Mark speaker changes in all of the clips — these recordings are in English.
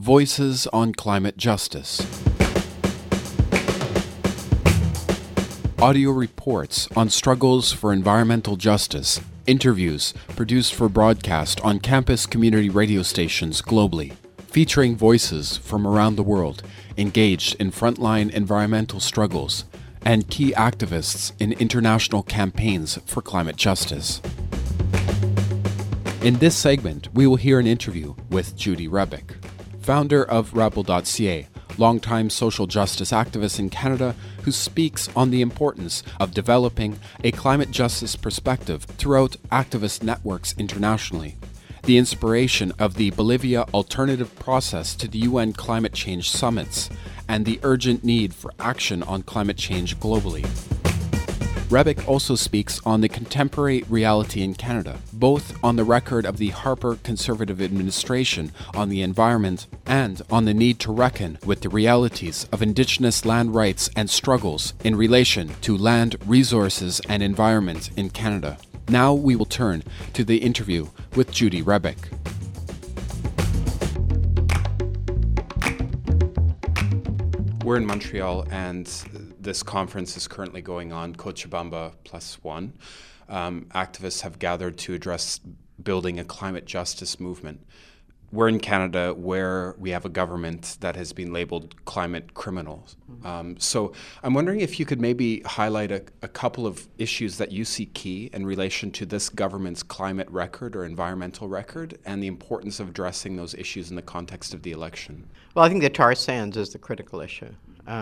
Speaker 1: Voices on Climate Justice. Audio reports on struggles for environmental justice. Interviews produced for broadcast on campus community radio stations globally, featuring voices from around the world engaged in frontline environmental struggles and key activists in international campaigns for climate justice. In this segment, we will hear an interview with Judy Rebick, founder of Rebel.ca, longtime social justice activist in Canada who speaks on the importance of developing a climate justice perspective throughout activist networks internationally, the inspiration of the Bolivia alternative process to the UN climate change summits, and the urgent need for action on climate change globally. Rebick also speaks on the contemporary reality in Canada, both on the record of the Harper Conservative administration on the environment and on the need to reckon with the realities of Indigenous land rights and struggles in relation to land, resources, and environment in Canada. Now we will turn to the interview with Judy Rebick. We're in Montreal, and this conference is currently going on, Cochabamba +1. Activists have gathered to address building a climate justice movement. We're in Canada, where we have a government that has been labeled climate criminals. So I'm wondering if you could maybe highlight a couple of issues that you see key in relation to this government's climate record or environmental record, and the importance of addressing those issues in the context of the election.
Speaker 2: Well, I think the tar sands is the critical issue.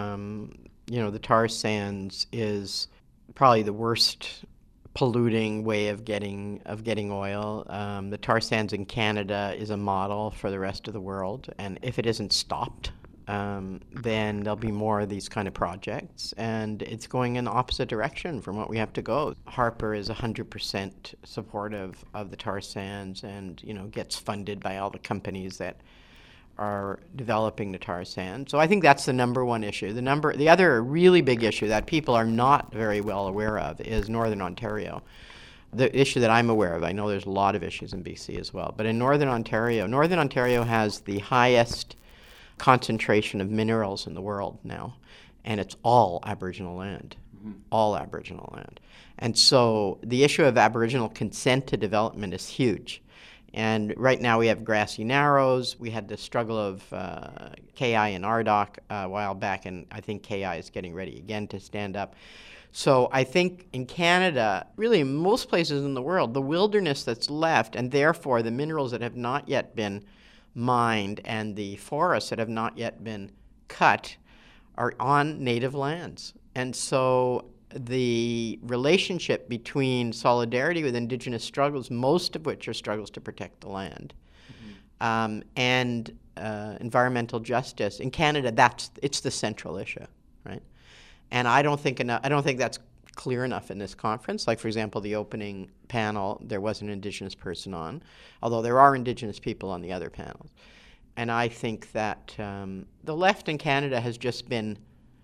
Speaker 2: The tar sands is probably the worst polluting way of getting oil. The tar sands in Canada is a model for the rest of the world, and if it isn't stopped, then there'll be more of these kind of projects, and it's going in the opposite direction from what we have to go. Harper is 100% supportive of the tar sands, and gets funded by all the companies that are developing the tar sand. So I think that's the number one issue. The other really big issue that people are not very well aware of is Northern Ontario. The issue that I'm aware of, I know there's a lot of issues in BC as well, but in Northern Ontario has the highest concentration of minerals in the world now, and it's all Aboriginal land. All Aboriginal land. And so the issue of Aboriginal consent to development is huge. And right now we have Grassy Narrows. We had the struggle of KI and RDOC a while back, and I think KI is getting ready again to stand up. So I think in Canada, really in most places in the world, the wilderness that's left, and therefore the minerals that have not yet been mined and the forests that have not yet been cut, are on native lands. And so the relationship between solidarity with Indigenous struggles, most of which are struggles to protect the land, and environmental justice in Canada, it's the central issue, right? And I don't think that's clear enough in this conference. Like, for example, the opening panel, there was an Indigenous person on, although there are Indigenous people on the other panels. And I think that the left in Canada has just been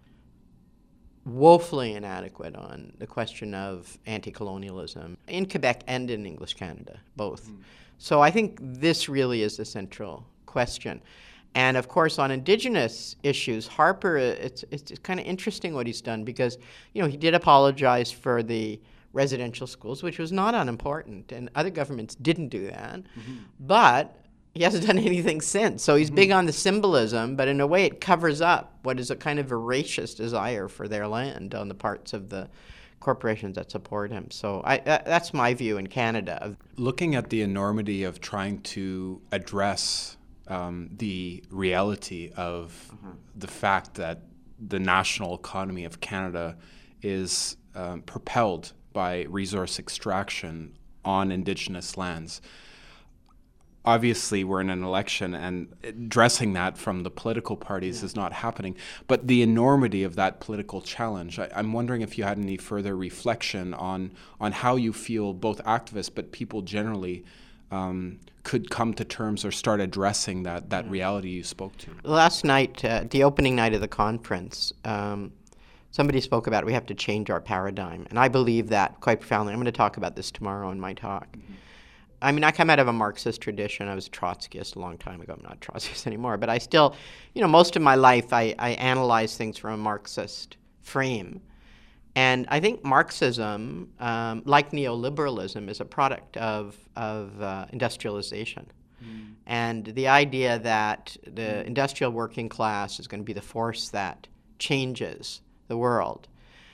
Speaker 2: woefully inadequate on the question of anti-colonialism in Quebec and in English Canada, both. So I think this really is the central question. And of course, on Indigenous issues, Harper, it's kind of interesting what he's done, because he did apologize for the residential schools, which was not unimportant, and other governments didn't do that. But he hasn't done anything since. So he's big on the symbolism, but in a way it covers up what is a kind of voracious desire for their land on the parts of the corporations that support him. So that's my view in Canada.
Speaker 1: Looking at the enormity of trying to address the reality of the fact that the national economy of Canada is propelled by resource extraction on Indigenous lands. Obviously, we're in an election, and addressing that from the political parties is not happening. But the enormity of that political challenge, I'm wondering if you had any further reflection on how you feel both activists but people generally could come to terms or start addressing that reality you spoke to.
Speaker 2: Last night, the opening night of the conference, somebody spoke about we have to change our paradigm. And I believe that quite profoundly. I'm going to talk about this tomorrow in my talk. I mean, I come out of a Marxist tradition. I was a Trotskyist a long time ago. I'm not a Trotskyist anymore. But I still, most of my life I analyze things from a Marxist frame. And I think Marxism, like neoliberalism, is a product of industrialization. And the idea that the industrial working class is going to be the force that changes the world,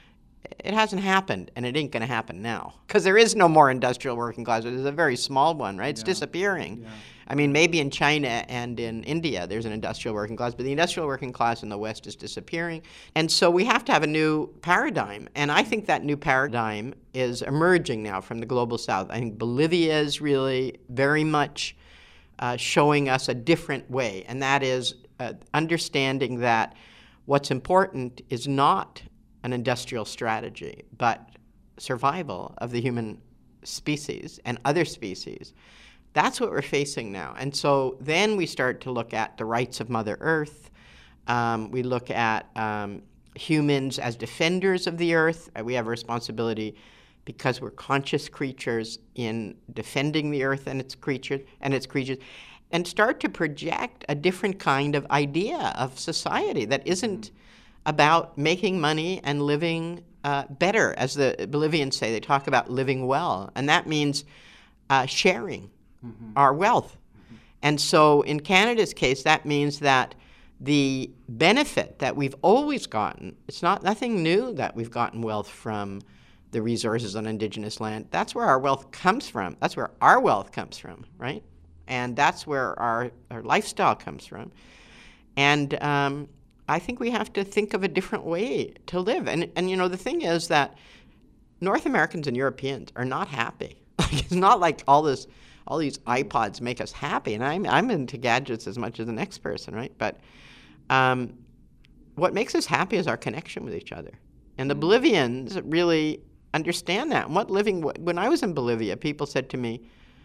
Speaker 2: it hasn't happened, and it ain't going to happen now. Because there is no more industrial working class. There's a very small one, right? It's disappearing. Yeah. I mean, maybe in China and in India there's an industrial working class, but the industrial working class in the West is disappearing. And so we have to have a new paradigm. And I think that new paradigm is emerging now from the global South. I think Bolivia is really very much showing us a different way, and that is understanding that what's important is not an industrial strategy, but survival of the human species and other species. That's what we're facing now. And so then we start to look at the rights of Mother Earth. We look at humans as defenders of the earth. We have a responsibility because we're conscious creatures in defending the earth and its creatures, and start to project a different kind of idea of society that isn't about making money and living better. As the Bolivians say, they talk about living well, and that means sharing our wealth. And so in Canada's case, that means that the benefit that we've always gotten, it's nothing new that we've gotten wealth from the resources on Indigenous land. That's where our wealth comes from. That's where our wealth comes from, right? And that's where our lifestyle comes from. And I think we have to think of a different way to live. And the thing is that North Americans and Europeans are not happy. It's not like all these iPods make us happy. And I'm into gadgets as much as the next person, right? But what makes us happy is our connection with each other. And the Bolivians really understand that. When I was in Bolivia, people said to me,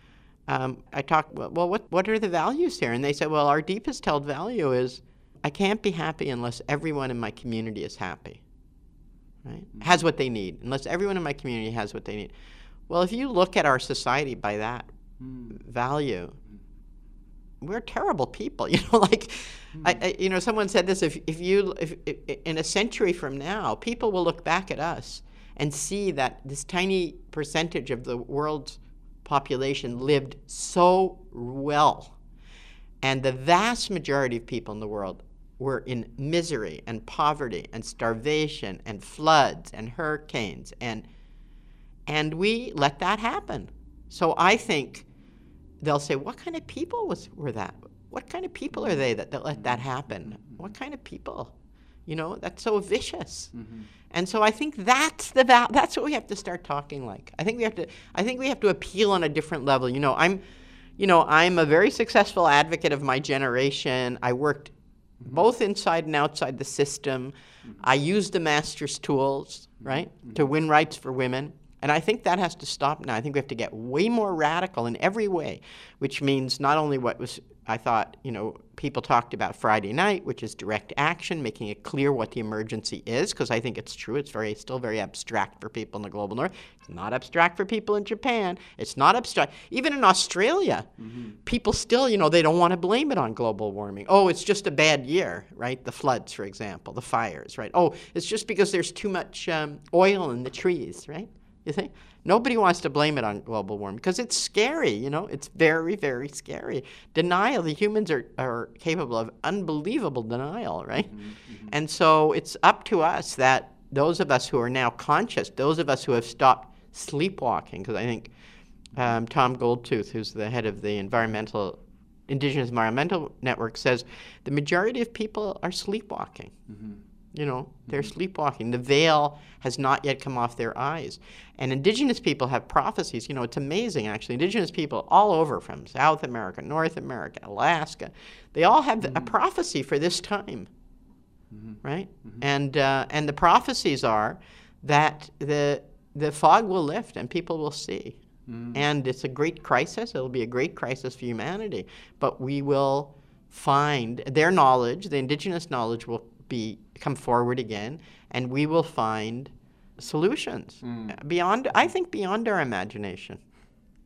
Speaker 2: what are the values here? And they said, well, our deepest held value is I can't be happy unless everyone in my community is happy, right? Has what they need, unless everyone in my community has what they need. Well, if you look at our society by that value, we're terrible people. Someone said this: if in a century from now, people will look back at us and see that this tiny percentage of the world's population lived so well, and the vast majority of people in the world were in misery and poverty and starvation and floods and hurricanes, and we let that happen. So I think they'll say, what kind of people were that? What kind of people are they that let that happen? What kind of people? That's so vicious. And so I think that's what we have to start talking like. I think we have to appeal on a different level. I'm a very successful advocate of my generation. I worked both inside and outside the system. I used the master's tools, right, to win rights for women. And I think that has to stop now. I think we have to get way more radical in every way, which means not only what was, I thought, people talked about Friday night, which is direct action, making it clear what the emergency is, because I think it's true. It's still very abstract for people in the global north. It's not abstract for people in Japan. It's not abstract. Even in Australia, people still, they don't want to blame it on global warming. Oh, it's just a bad year, right? The floods, for example, the fires, right? Oh, it's just because there's too much oil in the trees, right? You think? Nobody wants to blame it on global warming because it's scary, It's very, very scary. Denial, the humans are capable of unbelievable denial, right? And so it's up to us, that those of us who are now conscious, those of us who have stopped sleepwalking, because I think Tom Goldtooth, who's the head of the Indigenous Environmental Network, says the majority of people are sleepwalking. They're sleepwalking. The veil has not yet come off their eyes. And Indigenous people have prophecies. It's amazing, actually. Indigenous people all over, from South America, North America, Alaska, they all have a prophecy for this time, right? And the prophecies are that the fog will lift and people will see. And it's a great crisis. It'll be a great crisis for humanity. But we will find their knowledge, the Indigenous knowledge will come forward again, and we will find solutions beyond our imagination.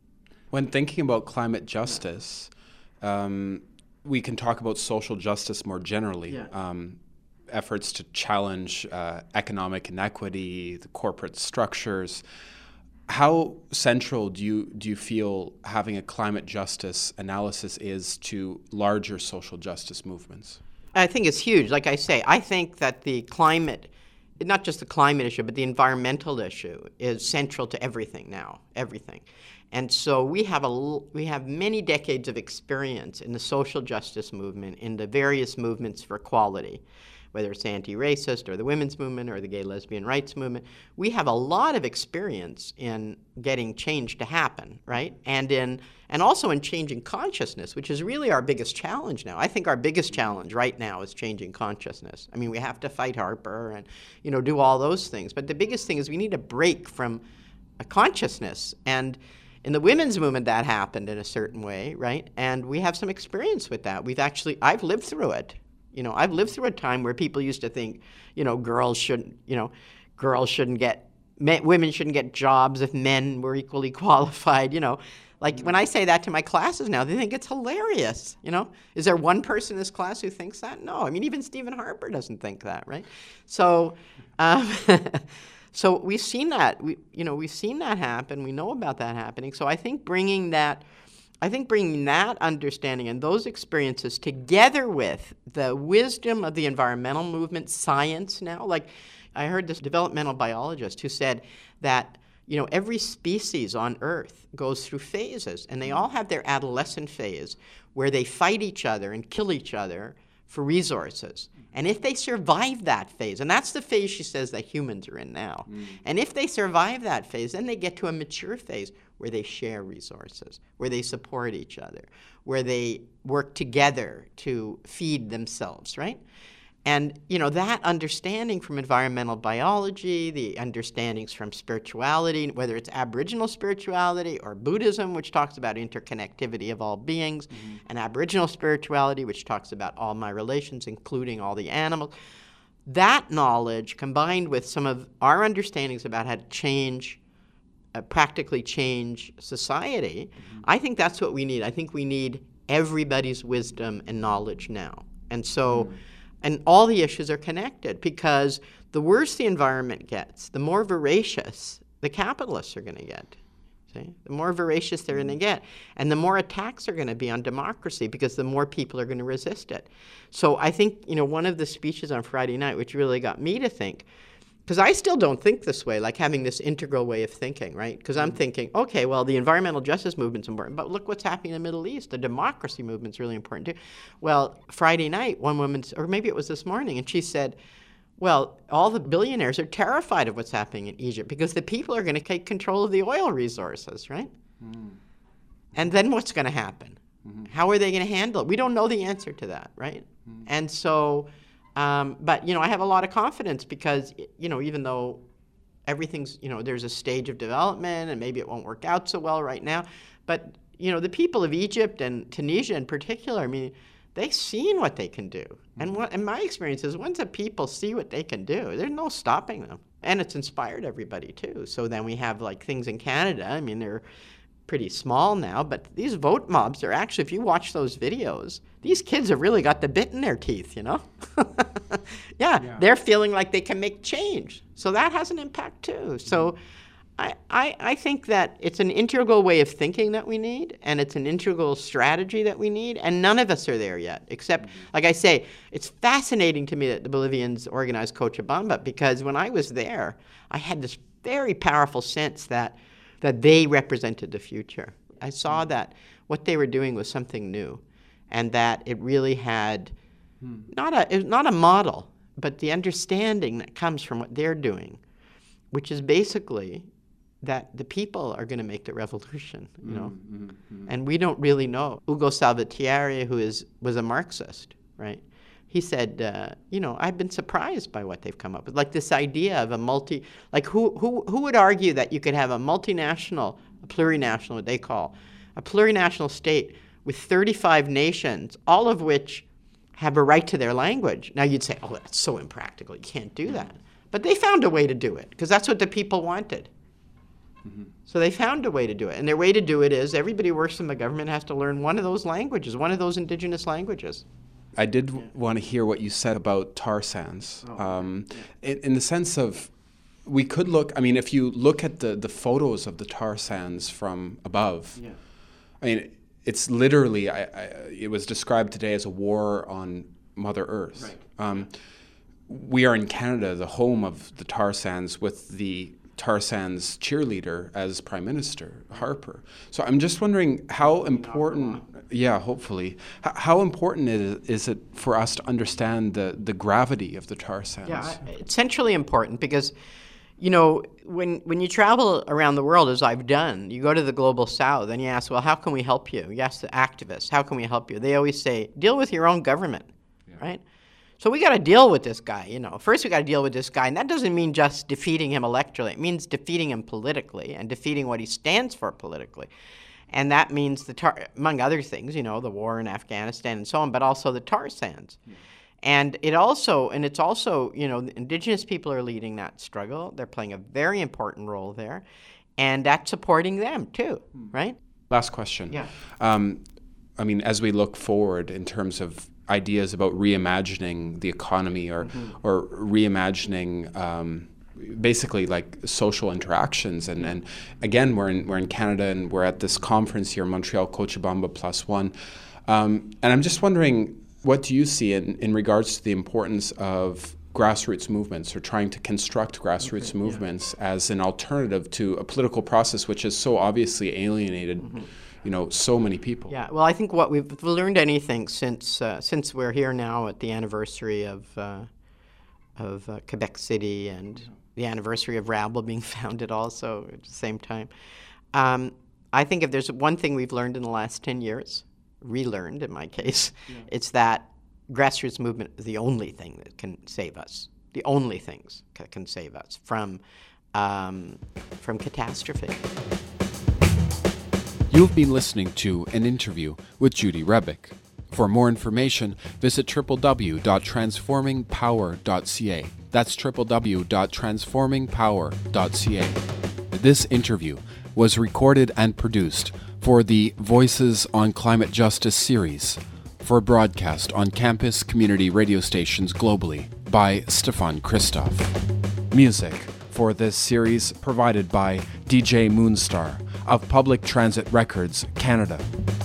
Speaker 1: When thinking about climate justice, we can talk about social justice more generally.
Speaker 2: Yeah.
Speaker 1: Efforts to challenge economic inequity, the corporate structures. How central do you feel having a climate justice analysis is to larger social justice movements?
Speaker 2: I think it's huge. Like I say, I think that the climate, not just the climate issue, but the environmental issue is central to everything now, everything. And so we have many decades of experience in the social justice movement, in the various movements for equality, whether it's anti-racist or the women's movement or the gay lesbian rights movement. We have a lot of experience in getting change to happen, right? And also in changing consciousness, which is really our biggest challenge now. I think our biggest challenge right now is changing consciousness. I mean, we have to fight Harper and, do all those things. But the biggest thing is we need a break from a consciousness. And in the women's movement, that happened in a certain way, right? And we have some experience with that. I've lived through it. I've lived through a time where people used to think, women shouldn't get jobs if men were equally qualified, Like when I say that to my classes now, they think it's hilarious, Is there one person in this class who thinks that? No. I mean, even Stephen Harper doesn't think that, right? So, so we've seen that. We've seen that happen. We know about that happening. So I think bringing that understanding and those experiences together with the wisdom of the environmental movement, science now, like I heard this developmental biologist who said that, every species on Earth goes through phases, and they all have their adolescent phase where they fight each other and kill each other for resources. And if they survive that phase, and that's the phase she says that humans are in now, and if they survive that phase, then they get to a mature phase where they share resources, where they support each other, where they work together to feed themselves, right? And, that understanding from environmental biology, the understandings from spirituality, whether it's Aboriginal spirituality or Buddhism, which talks about interconnectivity of all beings, and Aboriginal spirituality, which talks about all my relations, including all the animals, that knowledge combined with some of our understandings about how to practically change society, I think that's what we need. I think we need everybody's wisdom and knowledge now. And so... And all the issues are connected because the worse the environment gets, the more voracious the capitalists are going to get. See? The more voracious they're going to get. And the more attacks are going to be on democracy because the more people are going to resist it. So I think, one of the speeches on Friday night, which really got me to think, because I still don't think this way, like having this integral way of thinking, right? Because I'm thinking, okay, well, the environmental justice movement's important, but look what's happening in the Middle East. The democracy movement's really important too. Well, Friday night, one woman, or maybe it was this morning, and she said, well, all the billionaires are terrified of what's happening in Egypt because the people are going to take control of the oil resources, right? And then what's going to happen? How are they going to handle it? We don't know the answer to that, right? And so... but, I have a lot of confidence because, even though everything's, there's a stage of development and maybe it won't work out so well right now, but, the people of Egypt and Tunisia in particular, I mean, they've seen what they can do. And my experience is once the people see what they can do, there's no stopping them. And it's inspired everybody, too. So then we have, things in Canada. I mean, they're pretty small now, but these vote mobs are actually, if you watch those videos, these kids have really got the bit in their teeth, Yeah, they're feeling like they can make change. So that has an impact too. So I think that it's an integral way of thinking that we need, and it's an integral strategy that we need, and none of us are there yet, except, like I say, it's fascinating to me that the Bolivians organized Cochabamba, because when I was there, I had this very powerful sense that they represented the future. I saw that what they were doing was something new, and that it really had not a model, but the understanding that comes from what they're doing, which is basically that the people are going to make the revolution, And we don't really know. Ugo Salvatierra, who was a Marxist, right? He said, I've been surprised by what they've come up with. Like this idea of who would argue that you could have a multinational, a plurinational, what they call, a plurinational state with 35 nations, all of which have a right to their language. Now you'd say, oh, that's so impractical. You can't do that. But they found a way to do it because that's what the people wanted. So they found a way to do it. And their way to do it is everybody who works in the government has to learn one of those languages, one of those indigenous languages.
Speaker 1: I did want to hear what you said about tar sands. In the sense of, we could look, I mean, if you look at the photos of the tar sands from above, I mean, it's literally, it was described today as a war on Mother Earth. We are in Canada, the home of the tar sands, with the tar sands cheerleader as Prime Minister, Harper. So I'm just wondering how important, hopefully, how important is it for us to understand the gravity of the tar sands?
Speaker 2: Yeah, it's centrally important because, you know, when you travel around the world, as I've done, you go to the global south and you ask, well, how can we help you? You ask the activists, how can we help you? They always say, deal with your own government, right? So we got to deal with this guy, you know. First we got to deal with this guy, and that doesn't mean just defeating him electorally. It means defeating him politically and defeating what he stands for politically. And that means, among other things, you know, the war in Afghanistan and so on, but also the tar sands. And it's also, you know, Indigenous people are leading that struggle. They're playing a very important role there, and that's supporting them too, right?
Speaker 1: Last question.
Speaker 2: Yeah.
Speaker 1: I mean, as we look forward in terms of ideas about reimagining the economy or reimagining basically like social interactions, and again we're in Canada and we're at this conference here in Montreal, Cochabamba +1, and I'm just wondering, what do you see in regards to the importance of grassroots movements, or trying to construct grassroots movements as an alternative to a political process which has so obviously alienated you know, so many people?
Speaker 2: Yeah, well, I think what we've learned anything since we're here now at the anniversary of Quebec City and the anniversary of Rabble being founded also at the same time. I think if there's one thing we've learned in the last 10 years, relearned in my case, it's that grassroots movement is the only thing that can save us. The only things that can save us from catastrophe.
Speaker 1: You've been listening to an interview with Judy Rebick. For more information, visit www.transformingpower.ca. That's www.transformingpower.ca. This interview was recorded and produced for the Voices on Climate Justice series, for broadcast on campus community radio stations globally by Stefan Christoph. Music for this series provided by DJ Moonstar of Public Transit Records, Canada.